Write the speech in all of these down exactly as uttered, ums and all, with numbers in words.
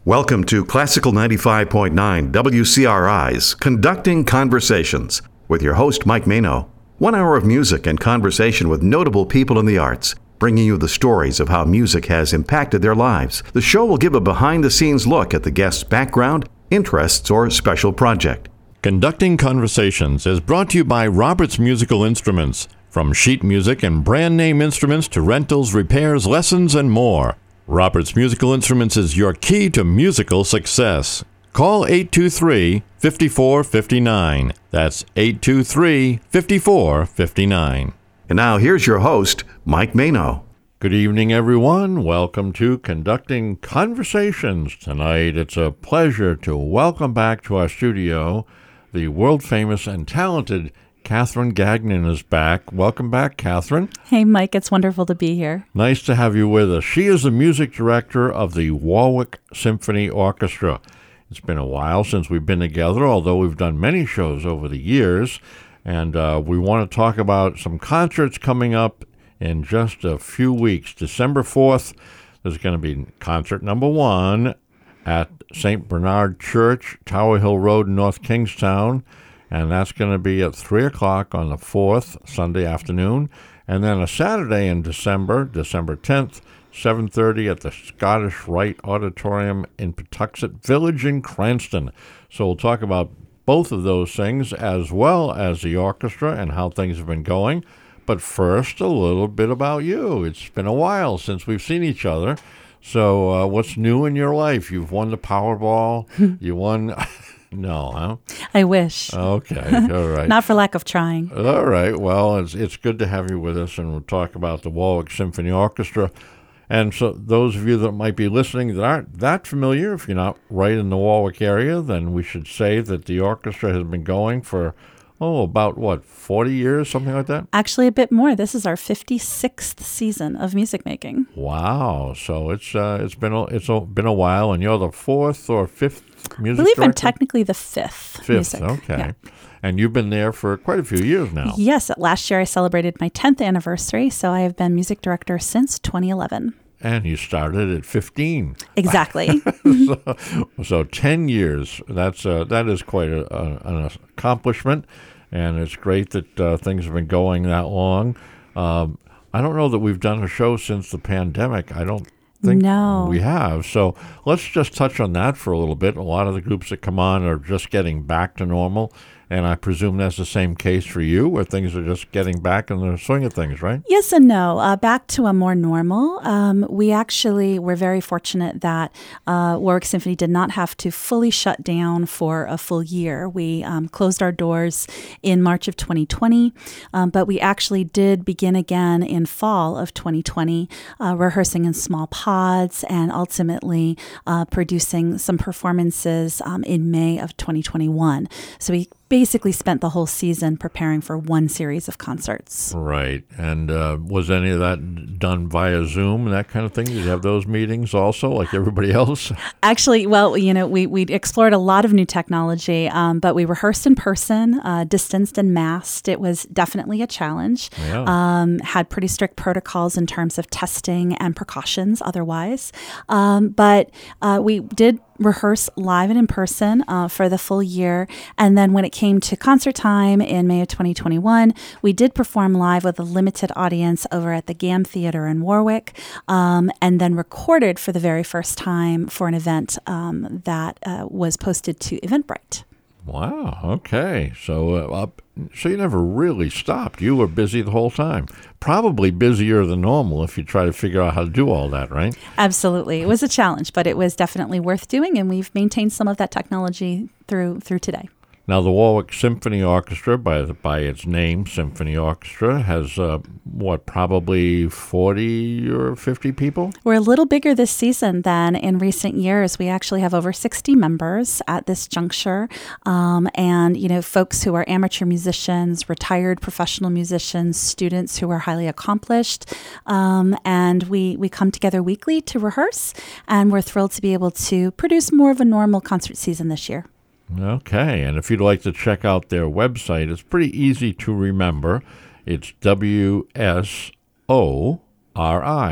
Welcome to Classical ninety-five point nine W C R I's Conducting Conversations with your host, Mike Mano. One hour of music and conversation with notable people in the arts, bringing you the stories of how music has impacted their lives. The show will give a behind-the-scenes look at the guest's background, interests, or special project. Conducting Conversations is brought to you by Roberts Musical Instruments. From sheet music and brand name instruments to rentals, repairs, lessons, and more. Roberts Musical Instruments is your key to musical success. Call eight two three, five four five nine. That's eight two three, five four five nine. And now here's your host, Mike Mano. Good evening, everyone. Welcome to Conducting Conversations. Tonight, it's a pleasure to welcome back to our studio the world-famous and talented Catherine Gagnon is back. Welcome back, Catherine. Hey, Mike. It's wonderful to be here. Nice to have you with us. She is the music director of the Warwick Symphony Orchestra. It's been a while since we've been together, although we've done many shows over the years. And uh, we want to talk about some concerts coming up in just a few weeks. December fourth, there's going to be concert number one at Saint Bernard Church, Tower Hill Road, North Kingstown. And that's going to be at three o'clock on the fourth, Sunday afternoon. And then a Saturday in December, December tenth, seven thirty at the Scottish Rite Auditorium in Patuxent Village in Cranston. So we'll talk about both of those things as well as the orchestra and how things have been going. But first, a little bit about you. It's been a while since we've seen each other. So uh, what's new in your life? You've won the Powerball. You won... No, huh? I wish. Okay, all right. Not for lack of trying. All right, well, it's it's good to have you with us, and we'll talk about the Warwick Symphony Orchestra. And so those of you that might be listening that aren't that familiar, if you're not right in the Warwick area, then we should say that the orchestra has been going for, oh, about, what, forty years, something like that? Actually, a bit more. This is our fifty-sixth season of music making. Wow, so it's uh, it's been a, it's a, been a while, and you're the fourth or fifth music I believe director? I'm technically the fifth. Fifth, music. okay. Yeah. And you've been there for quite a few years now. Yes, last year I celebrated my tenth anniversary, so I have been music director since twenty eleven. And you started at fifteen. Exactly. so, so ten years. That's uh, that is quite a, a, an accomplishment, and it's great that uh, things have been going that long. Um, I don't know that we've done a show since the pandemic. I don't think no. we have. So let's just touch on that for a little bit. A lot of the groups that come on are just getting back to normal. And I presume that's the same case for you, where things are just getting back in the swing of things, right? Yes and no. Uh, back to a more normal. Um, we actually were very fortunate that uh, Warwick Symphony did not have to fully shut down for a full year. We um, closed our doors in March of twenty twenty, um, but we actually did begin again in fall of twenty twenty, uh, rehearsing in small pods and ultimately uh, producing some performances um, in May of twenty twenty-one. So we basically spent the whole season preparing for one series of concerts. Right. And uh, was any of that done via Zoom and that kind of thing? Did you have those meetings also, like everybody else? Actually, well, you know, we, we explored a lot of new technology, um, but we rehearsed in person, uh, distanced and masked. It was definitely a challenge. Yeah. Um, had pretty strict protocols in terms of testing and precautions otherwise. Um, but uh, we did rehearse live and in person uh, for the full year. And then when it came to concert time in May of twenty twenty-one, we did perform live with a limited audience over at the G A M Theater in Warwick, um, and then recorded for the very first time for an event um, that uh, was posted to Eventbrite. Wow. Okay. So, uh, up, so you never really stopped. You were busy the whole time. Probably busier than normal if you try to figure out how to do all that, right? Absolutely. It was a challenge, but it was definitely worth doing, and we've maintained some of that technology through through today. Now, the Warwick Symphony Orchestra, by the, by its name, Symphony Orchestra, has, uh, what, probably forty or fifty people? We're a little bigger this season than in recent years. We actually have over sixty members at this juncture. Um, and, you know, folks who are amateur musicians, retired professional musicians, students who are highly accomplished. Um, and we, we come together weekly to rehearse, and we're thrilled to be able to produce more of a normal concert season this year. Okay, and if you'd like to check out their website, it's pretty easy to remember. It's W S O R I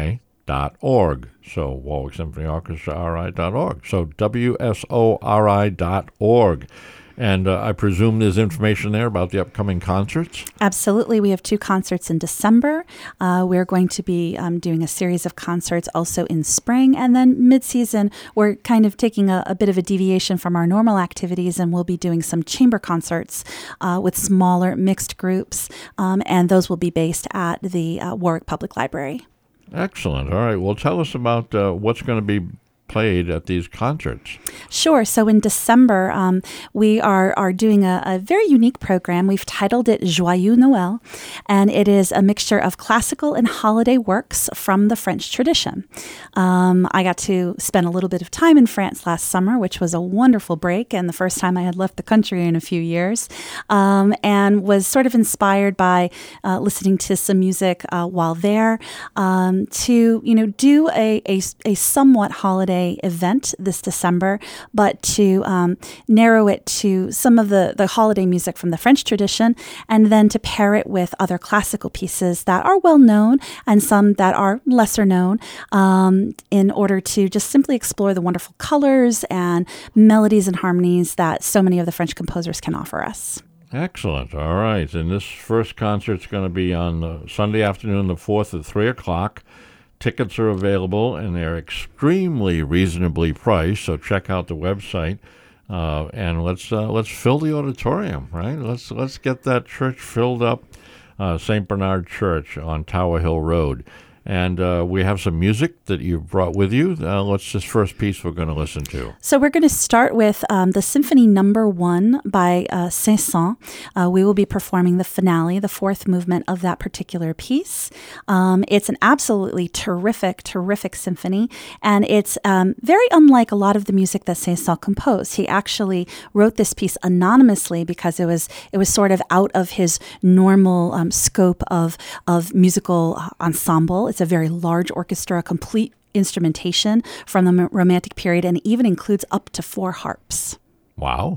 dot org. So Warwick Symphony Orchestra R I dot org. So W S O R I dot org. And uh, I presume there's information there about the upcoming concerts? Absolutely. We have two concerts in December. Uh, we're going to be um, doing a series of concerts also in spring. And then mid-season, we're kind of taking a, a bit of a deviation from our normal activities, and we'll be doing some chamber concerts uh, with smaller mixed groups. Um, and those will be based at the uh, Warwick Public Library. Excellent. All right. Well, tell us about uh, what's going to be played at these concerts. Sure. So in December, um, we are, are doing a, a very unique program. We've titled it Joyeux Noël, and it is a mixture of classical and holiday works from the French tradition. Um, I got to spend a little bit of time in France last summer, which was a wonderful break and the first time I had left the country in a few years, um, and was sort of inspired by uh, listening to some music uh, while there um, to, you know, do a, a, a somewhat holiday event this December, but to um, narrow it to some of the, the holiday music from the French tradition, and then to pair it with other classical pieces that are well known and some that are lesser known, um, in order to just simply explore the wonderful colors and melodies and harmonies that so many of the French composers can offer us. Excellent. All right. And this first concert's going to be on uh, Sunday afternoon, the fourth at three o'clock. Tickets are available, and they're extremely reasonably priced, so check out the website, uh, and let's uh, let's fill the auditorium, right? Let's let's get that church filled up, uh, Saint Bernard Church on Tower Hill Road. And uh, we have some music that you've brought with you. Uh, what's this first piece we're going to listen to? So we're going to start with um, the Symphony Number One by uh, Saint-Saëns. Uh, we will be performing the finale, the fourth movement of that particular piece. Um, it's an absolutely terrific, terrific symphony, and it's um, very unlike a lot of the music that Saint-Saëns composed. He actually wrote this piece anonymously because it was it was sort of out of his normal um, scope of of musical ensemble. It's a very large orchestra, complete instrumentation from the Romantic period, and even includes up to four harps. Wow.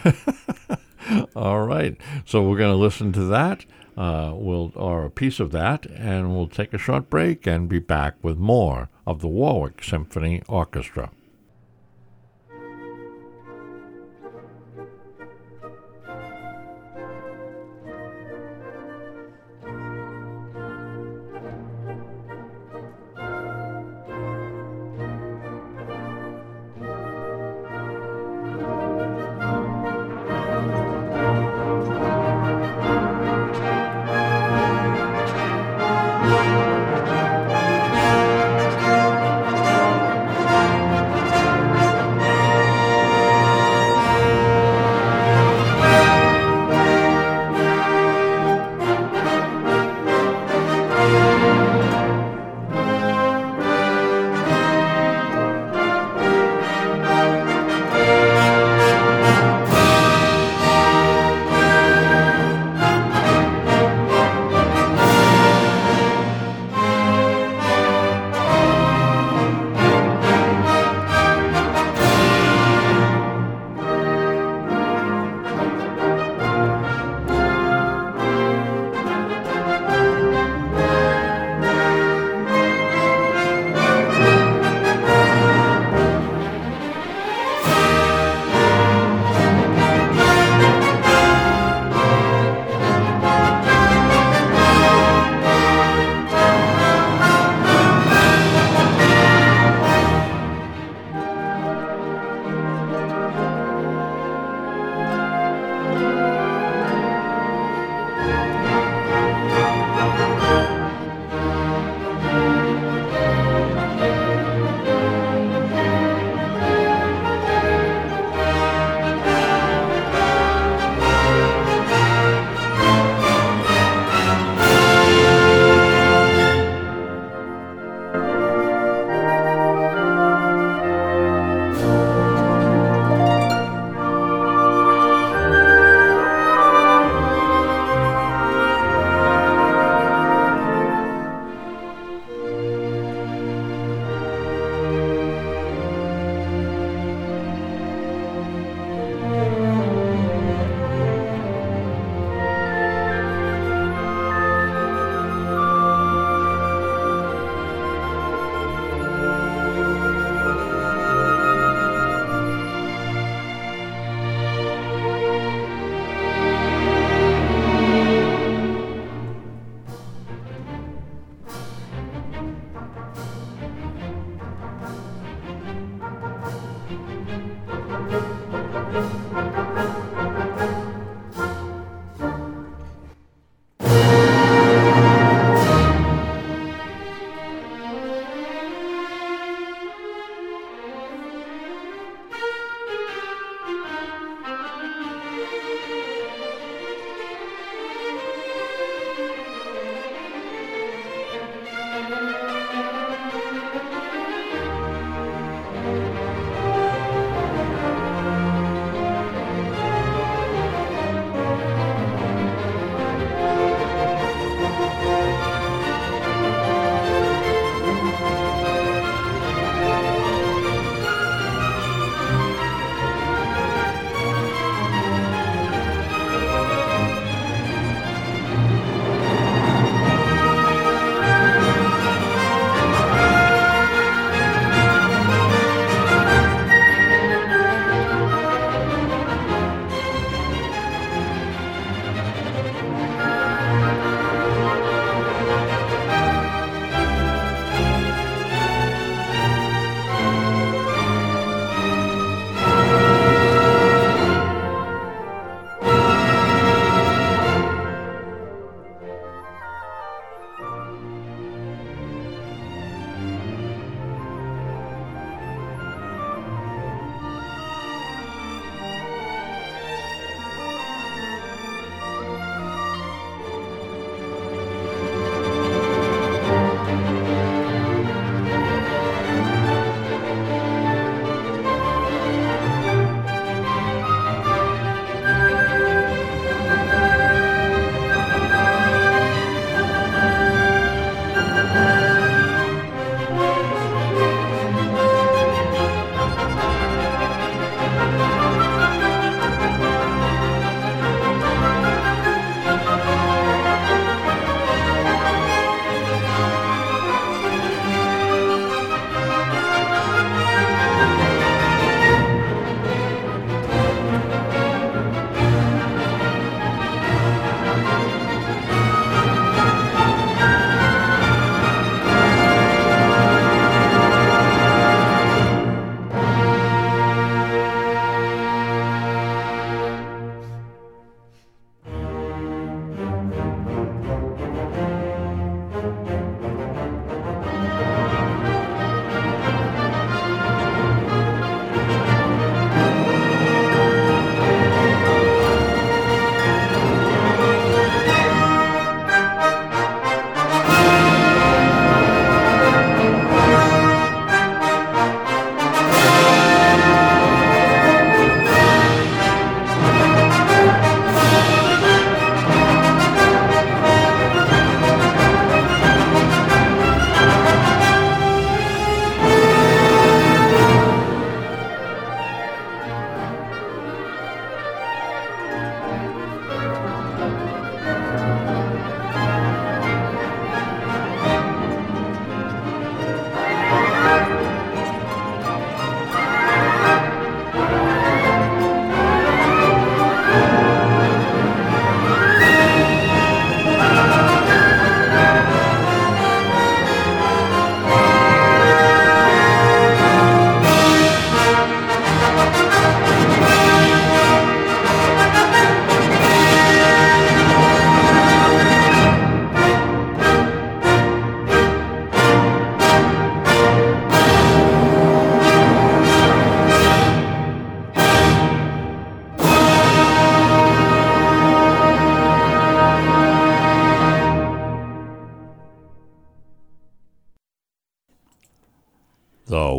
All right. So we're going to listen to that, uh, we'll, or a piece of that, and we'll take a short break and be back with more of the Warwick Symphony Orchestra.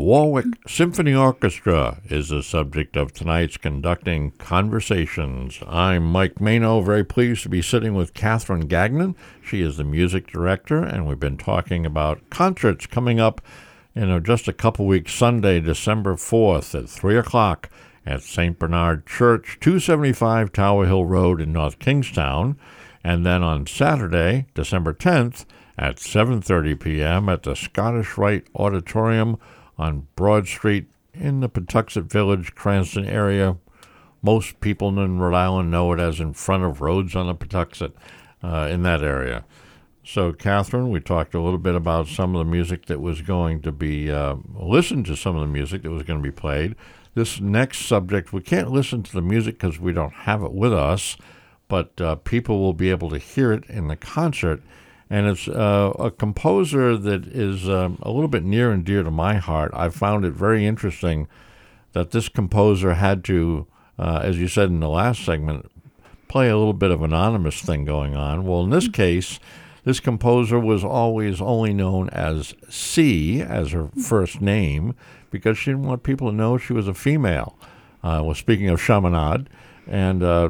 Warwick Symphony Orchestra is the subject of tonight's Conducting Conversations. I'm Mike Mano, very pleased to be sitting with Catherine Gagnon. She is the music director, and we've been talking about concerts coming up in just a couple weeks. Sunday, December fourth at three o'clock at Saint Bernard Church, two seventy-five Tower Hill Road in North Kingstown. And then on Saturday, December tenth, at seven thirty p.m. at the Scottish Rite Auditorium on Broad Street in the Patuxent Village, Cranston area. Most people in Rhode Island know it as in front of Roads on the Patuxent, uh, in that area. So, Catherine, we talked a little bit about some of the music that was going to be, uh, listened to some of the music that was going to be played. This next subject, we can't listen to the music because we don't have it with us, but uh, people will be able to hear it in the concert. And it's uh, a composer that is um, a little bit near and dear to my heart. I found it very interesting that this composer had to, uh, as you said in the last segment, play a little bit of anonymous thing going on. Well, in this case, this composer was always only known as C, as her first name, because she didn't want people to know she was a female. Uh, well, speaking of Chaminade, and uh,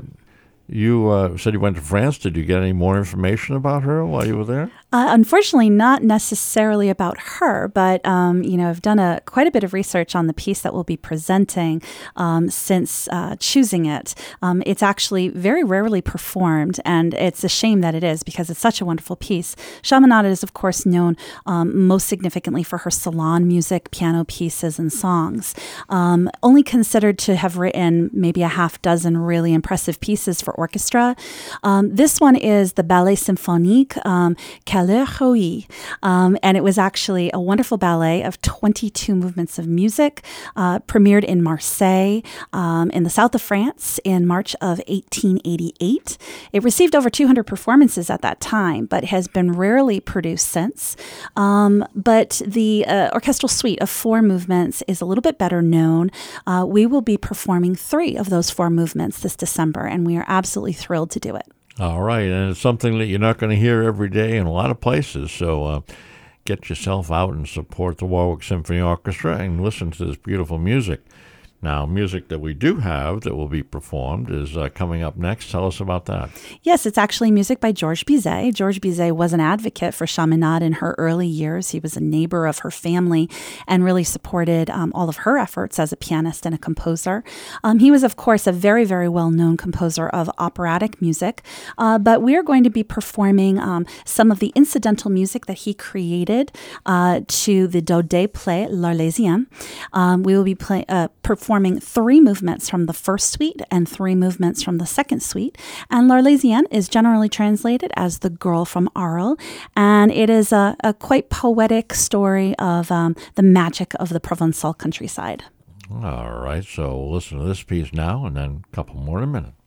You uh, said you went to France. Did you get any more information about her while you were there? Uh, unfortunately, not necessarily about her, but um, you know, I've done a quite a bit of research on the piece that we'll be presenting um, since uh, choosing it. Um, it's actually very rarely performed, and it's a shame that it is because it's such a wonderful piece. Chaminade is, of course, known um, most significantly for her salon music, piano pieces, and songs. Um, only considered to have written maybe a half dozen really impressive pieces for orchestra. Um, this one is the Ballet Symphonique, um, Caleur-Rouy, um, and it was actually a wonderful ballet of twenty-two movements of music, uh, premiered in Marseille, um, in the south of France in March of eighteen eighty-eight. It received over two hundred performances at that time, but has been rarely produced since. Um, but the uh, orchestral suite of four movements is a little bit better known. Uh, we will be performing three of those four movements this December, and we are absolutely thrilled to do it. All right, and it's something that you're not going to hear every day in a lot of places, so uh, get yourself out and support the Warwick Symphony Orchestra and listen to this beautiful music. Now, music that we do have that will be performed is uh, coming up next. Tell us about that. Yes, it's actually music by Georges Bizet. Georges Bizet was an advocate for Chaminade in her early years. He was a neighbor of her family and really supported um, all of her efforts as a pianist and a composer. Um, he was, of course, a very, very well-known composer of operatic music, uh, but we're going to be performing um, some of the incidental music that he created uh, to the Daudet play L'Arlésienne. Um, we will be play, uh, performing performing three movements from the first suite and three movements from the second suite. And L'Arlésienne is generally translated as The Girl from Arles, and it is a, a quite poetic story of um, the magic of the Provençal countryside. All right, so listen to this piece now and then a couple more in a minute.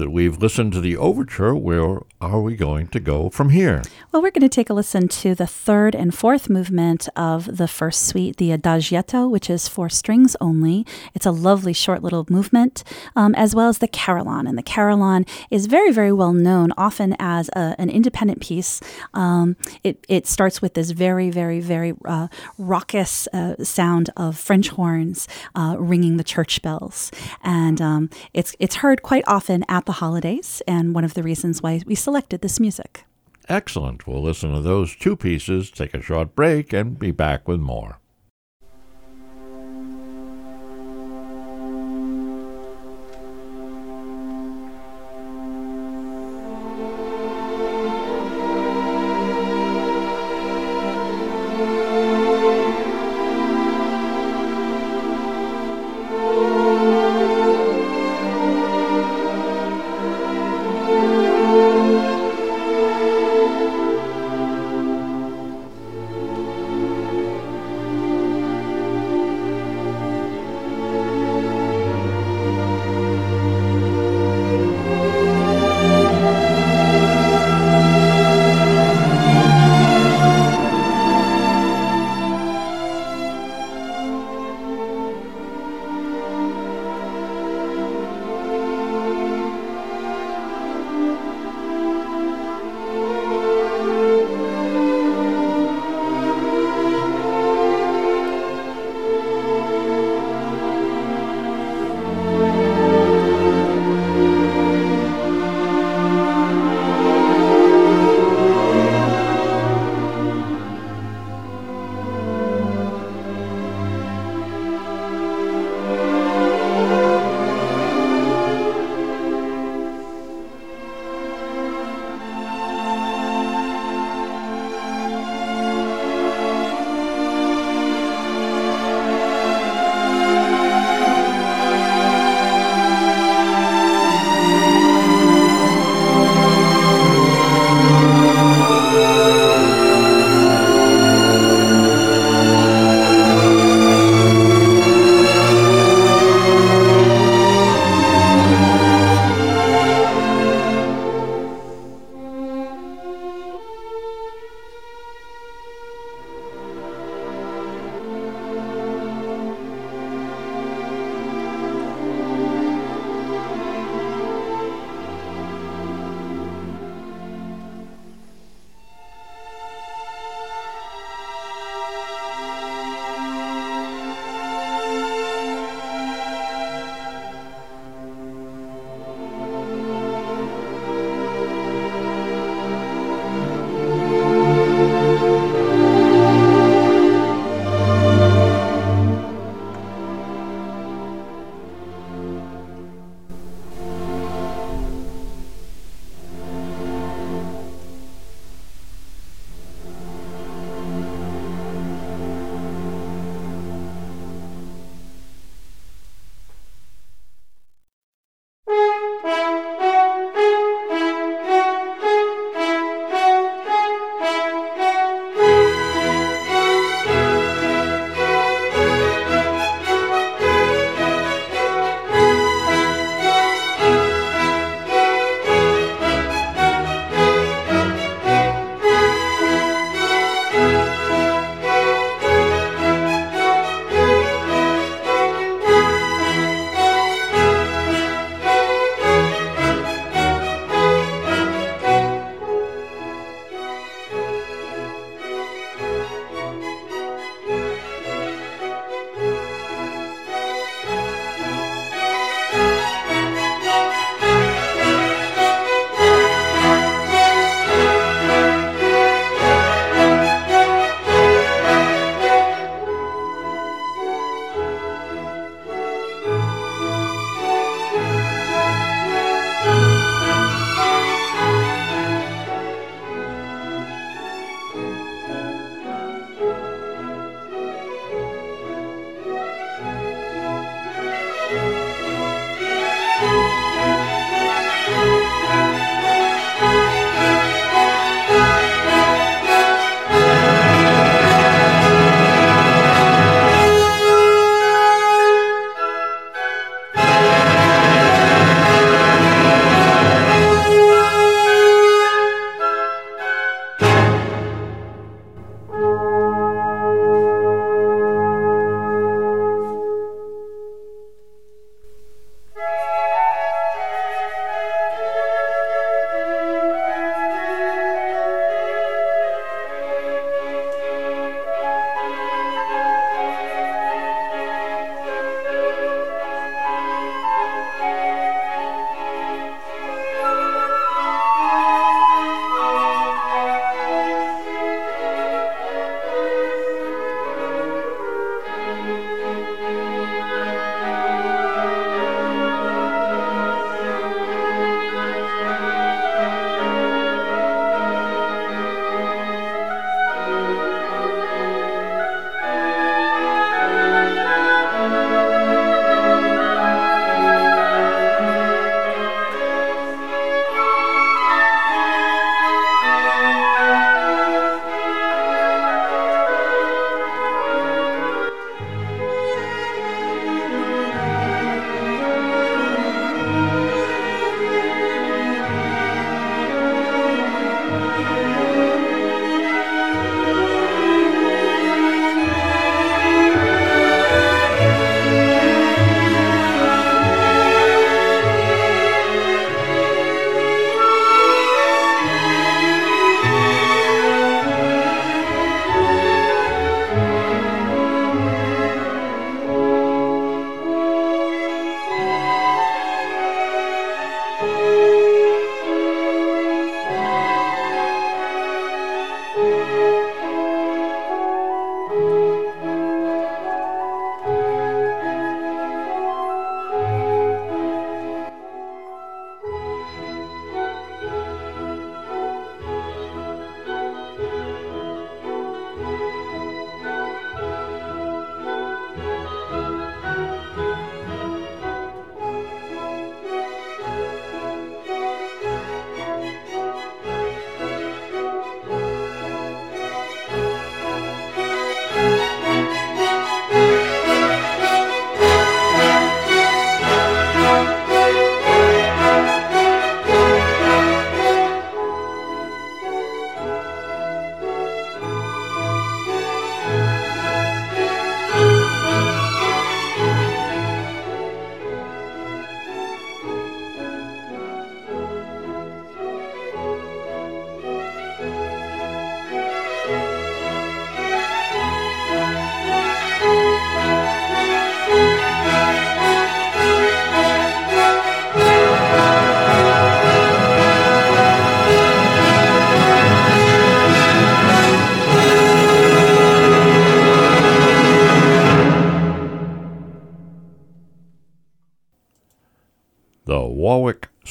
that we've listened to the overture, where are we going to go from here? Well, we're going to take a listen to the third and fourth movement of the first suite, the Adagietto, which is for strings only. It's a lovely short little movement, um, as well as the Carillon. And the Carillon is very, very well known, often as a, an independent piece. Um, it, it starts with this very, very, very uh, raucous uh, sound of French horns uh, ringing the church bells. And um, it's it's heard quite often at the holidays, and one of the reasons why we selected this music. Excellent. We'll listen to those two pieces, take a short break, and be back with more.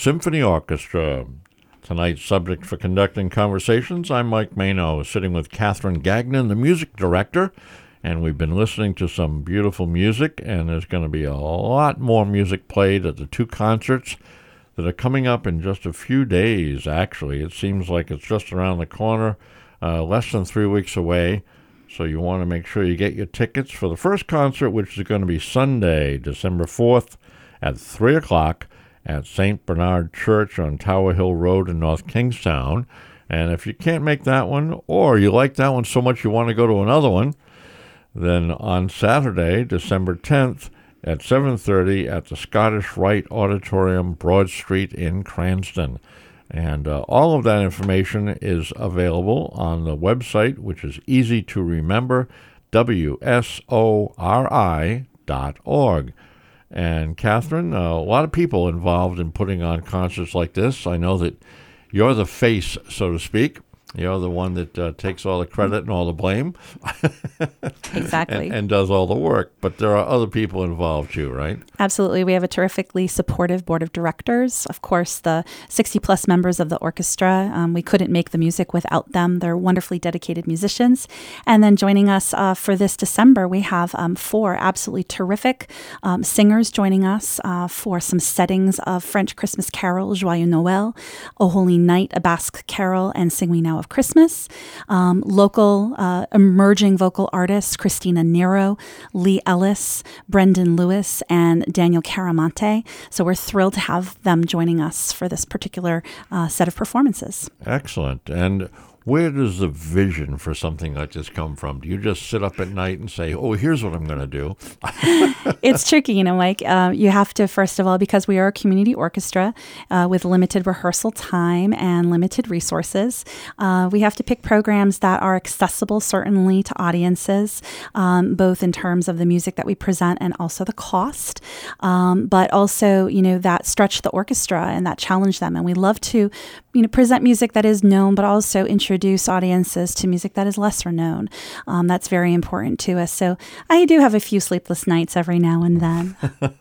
Symphony Orchestra. Tonight's subject for conducting conversations, I'm Mike Mano, sitting with Catherine Gagnon, the music director, and we've been listening to some beautiful music, and there's going to be a lot more music played at the two concerts that are coming up in just a few days, actually. It seems like it's just around the corner, uh, less than three weeks away, so you want to make sure you get your tickets for the first concert, which is going to be Sunday, December fourth at three o'clock at Saint Bernard Church on Tower Hill Road in North Kingstown. And if you can't make that one, or you like that one so much you want to go to another one, then on Saturday, December tenth, at seven thirty at the Scottish Rite Auditorium, Broad Street in Cranston. And uh, all of that information is available on the website, which is easy to remember, W S O R I dot org. And Catherine, uh, a lot of people involved in putting on concerts like this. I know that you're the face, so to speak. You're the one that uh, takes all the credit and all the blame. Exactly. and, and does all the work. But there are other people involved too, right? Absolutely. We have a terrifically supportive board of directors. Of course, the sixty-plus members of the orchestra. Um, we couldn't make the music without them. They're wonderfully dedicated musicians. And then joining us uh, for this December, we have um, four absolutely terrific um, singers joining us uh, for some settings of French Christmas carol, Joyeux Noël, O Holy Night, a Basque carol, and Sing We Now of Christmas. Um, local uh, emerging vocal artists, Christina Nero, Lee Ellis, Brendan Lewis, and Daniel Caramonte. So we're thrilled to have them joining us for this particular uh, set of performances. Excellent. And where does the vision for something like this come from? Do you just sit up at night and say, oh, here's what I'm going to do? It's tricky, you know, Mike. Uh, you have to, first of all, because we are a community orchestra uh, with limited rehearsal time and limited resources, uh, we have to pick programs that are accessible, certainly, to audiences, um, both in terms of the music that we present and also the cost, um, but also, you know, that stretch the orchestra and that challenge them. And we love to, you know, present music that is known, but also introduce audiences to music that is lesser known. Um, that's very important to us. So I do have a few sleepless nights every now and then.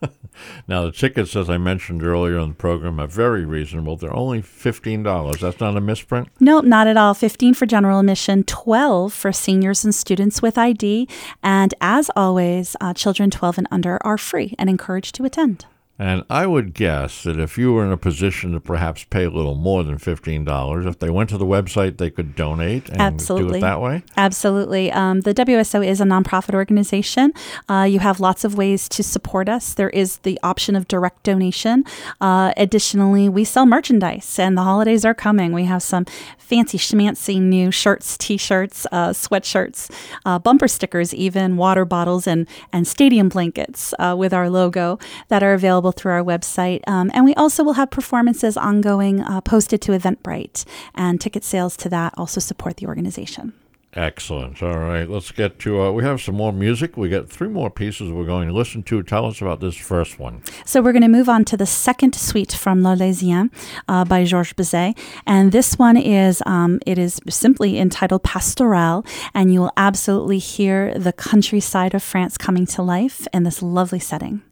Now, the tickets, as I mentioned earlier in the program, are very reasonable. They're only fifteen dollars. That's not a misprint? Nope, not at all. fifteen for general admission, twelve for seniors and students with I D. And as always, uh, children twelve and under are free and encouraged to attend. And I would guess that if you were in a position to perhaps pay a little more than fifteen dollars, if they went to the website, they could donate and Absolutely. do it that way? Absolutely. Um, the W S O is a nonprofit organization. Uh, you have lots of ways to support us. There is the option of direct donation. Uh, additionally, we sell merchandise, and the holidays are coming. We have some fancy schmancy new shirts, T-shirts, uh, sweatshirts, uh, bumper stickers, even water bottles and, and stadium blankets uh, with our logo that are available through our website. Um, and we also will have performances ongoing uh, posted to Eventbrite, and ticket sales to that also support the organization. Excellent. All right, let's get to, uh, we have some more music. We got three more pieces we're going to listen to. Tell us about this first one. So we're going to move on to the second suite from L'Arlésienne uh, by Georges Bizet. And this one is, um, it is simply entitled Pastoral, and you will absolutely hear the countryside of France coming to life in this lovely setting.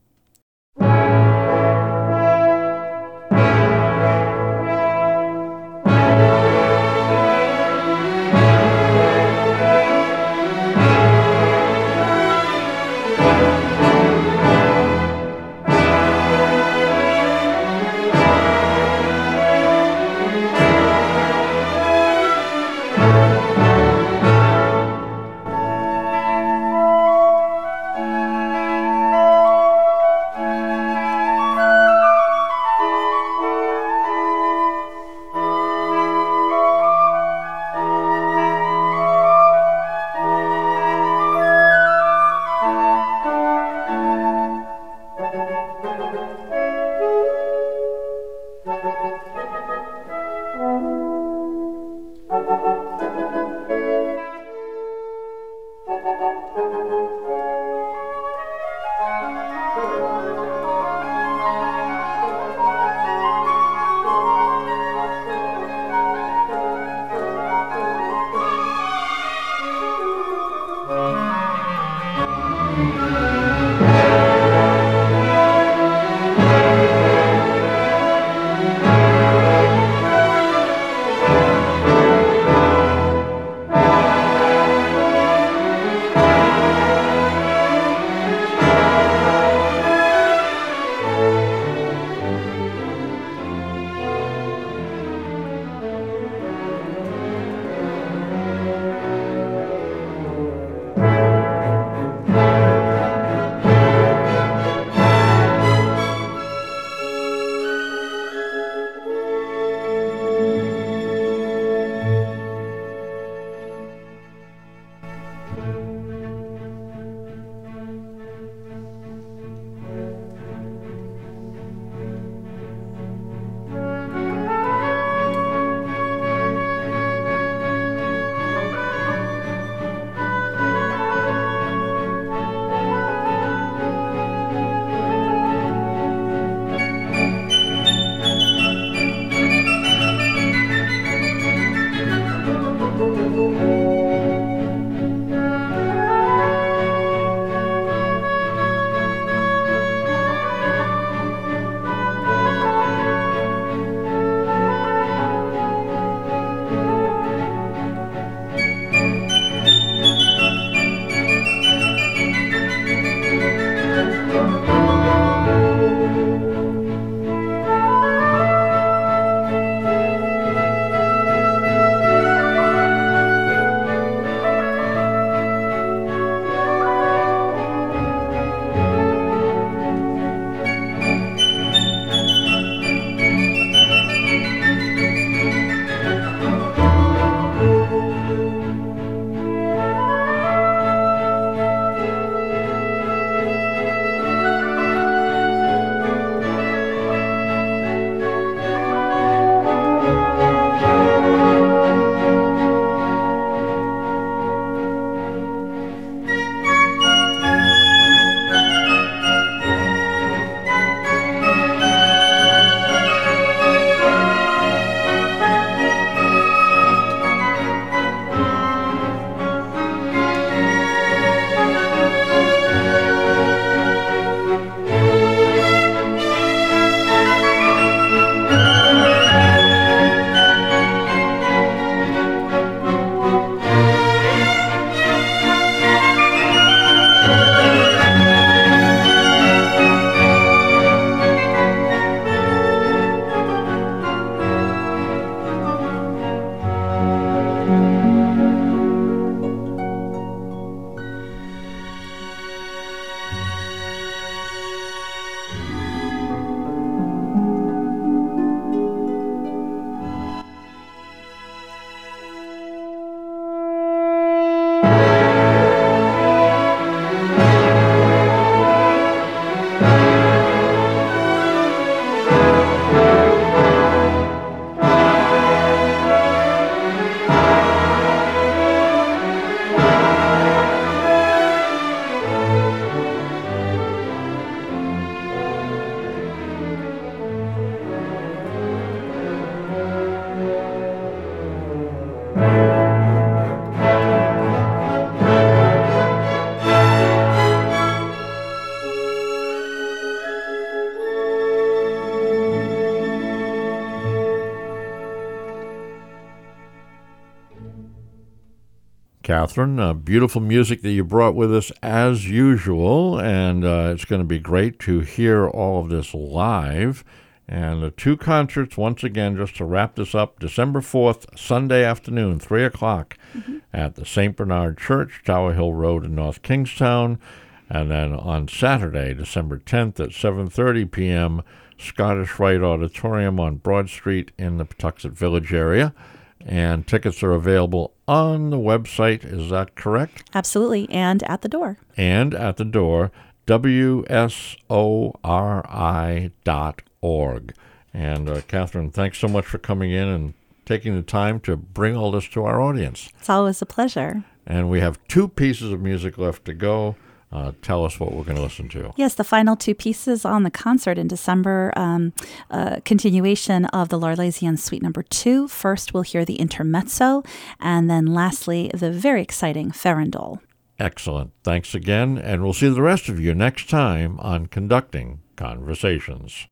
Catherine. Uh, beautiful music that you brought with us as usual, and uh, it's going to be great to hear all of this live. And the two concerts, once again, just to wrap this up, December fourth, Sunday afternoon, three o'clock, mm-hmm. at the Saint Bernard Church, Tower Hill Road in North Kingstown. And then on Saturday, December tenth at seven thirty p.m., Scottish Rite Auditorium on Broad Street in the Patuxent Village area. And tickets are available on the website. Is that correct? Absolutely. And at the door. And at the door, W S O R I dot org. And uh, Catherine, thanks so much for coming in and taking the time to bring all this to our audience. It's always a pleasure. And we have two pieces of music left to go. Uh, tell us what we're going to listen to. Yes, the final two pieces on the concert in December, um, uh, continuation of the L'Arlésienne Suite Number Two. First, we'll hear the Intermezzo, and then lastly, the very exciting Farandole. Excellent. Thanks again, and we'll see the rest of you next time on Conducting Conversations.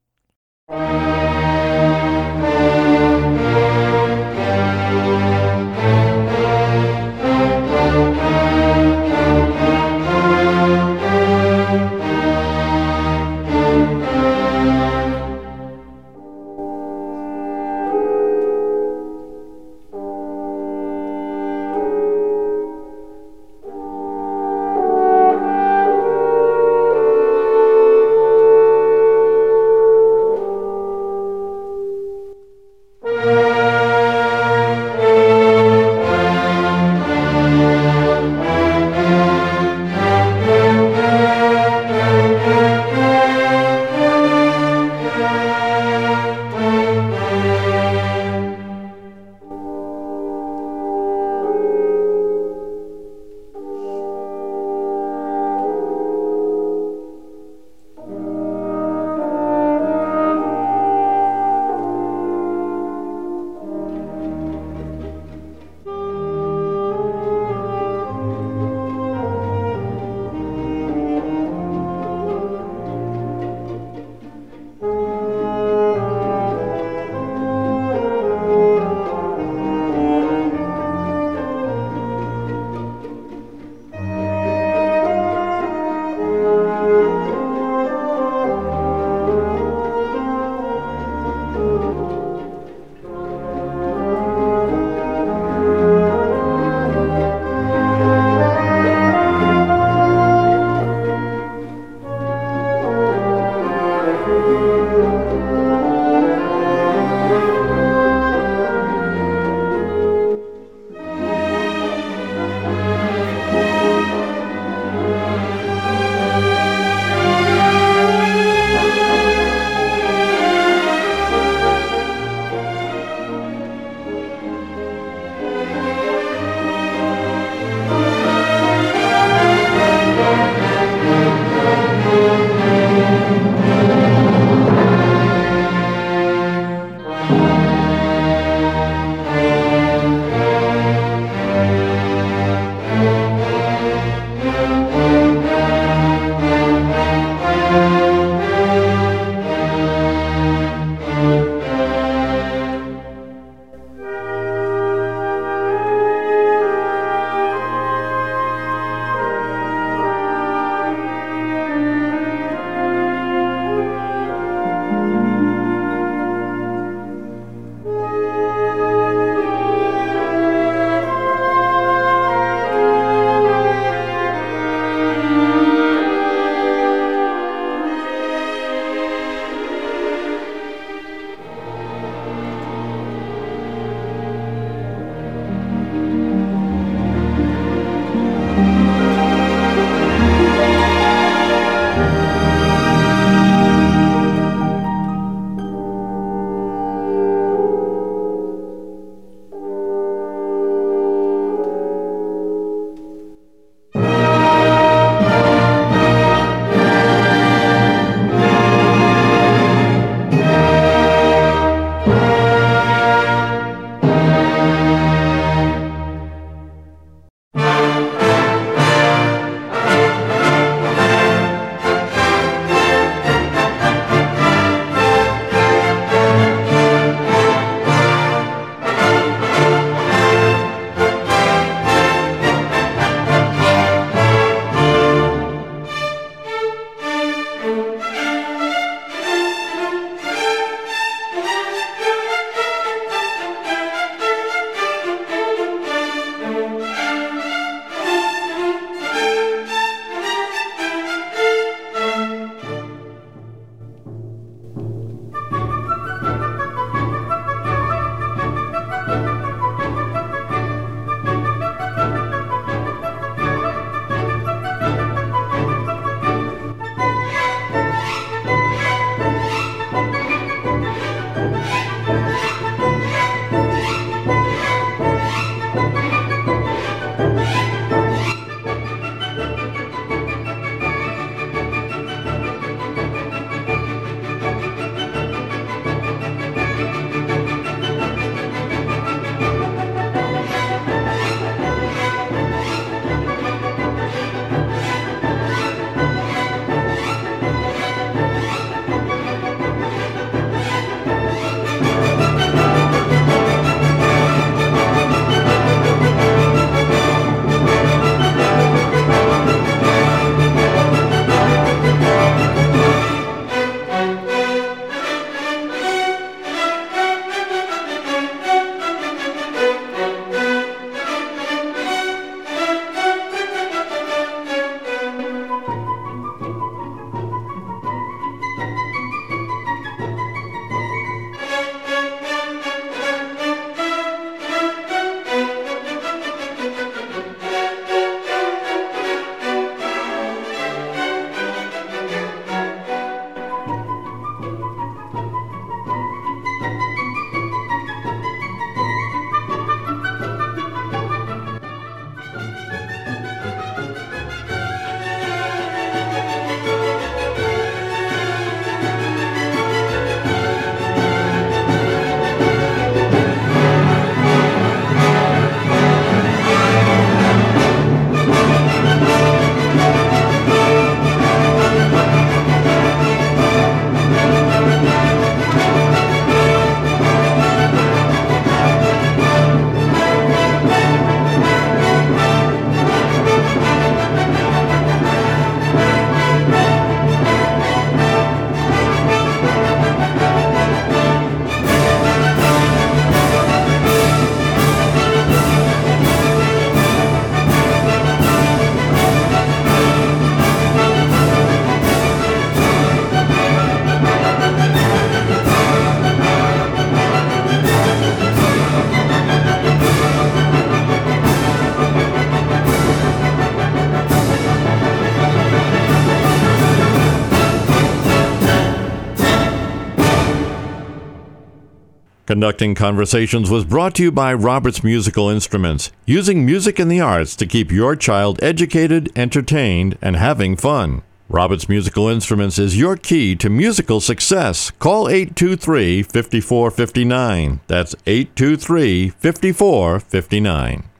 Conducting Conversations was brought to you by Roberts Musical Instruments, using music and the arts to keep your child educated, entertained, and having fun. Roberts Musical Instruments is your key to musical success. Call eight two three, five four five nine. That's eight two three, five four five nine.